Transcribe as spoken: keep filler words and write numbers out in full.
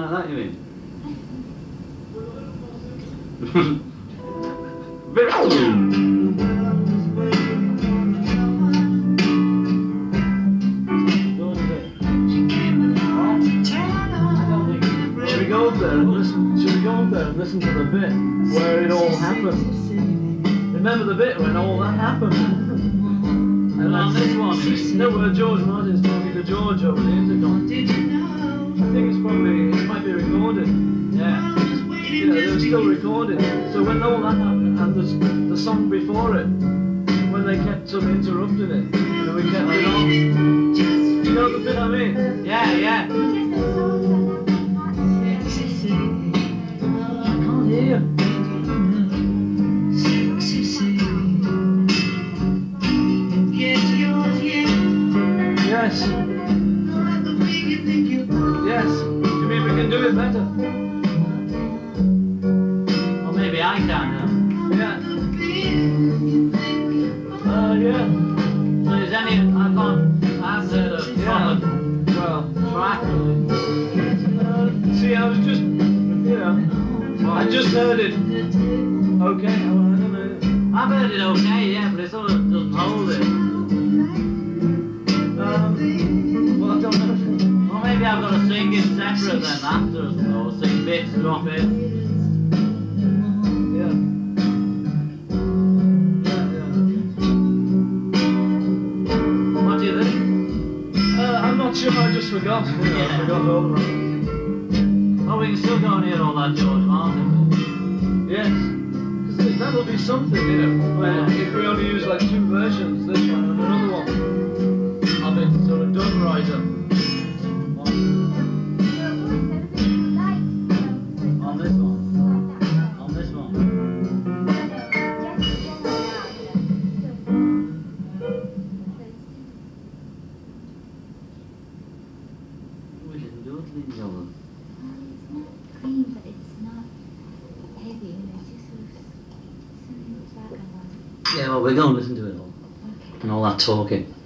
like that, you mean? Should we go up there and listen? Should we go up there and listen to the bit where it all happened? Remember the bit when all that happened? And on this one, no, where George Martin's talking to George over the intercom. I think it's probably, it might be recorded. Yeah. You know, they're still recording. So when all that happened, and the, the song before it, when they kept sort of interrupting it, and we kept it on. You know the bit I mean? Yeah, yeah. I can't hear you. Yes. Yes. You mean we can do it better? Or maybe I can now. Yeah. Uh, yeah. So is any, I can't, I haven't heard a yeah. proper, well, track really. Uh, see, I was just, you know, I just heard it. Okay, I don't know. I've heard it okay, yeah, but it sort of doesn't hold it. Um, well, I don't know. Or maybe I've got to sing it separate then after, or sing bits, drop it. Yeah. Yeah, yeah. What do you think? Uh, I'm not sure, I just forgot. You know, yeah. I forgot all of it. Oh, we can still go and hear all that George Martin. Yes. Because that'll be something, you know, where if we only use like two versions, this one and another one. Of it sort of done right up. On, on this one. On this one. We didn't do it, Lynn Jones. It's not clean, but it's not heavy. It's just sort of something back and on. Yeah, well, we're going to listen to it all. Okay. And all that talking.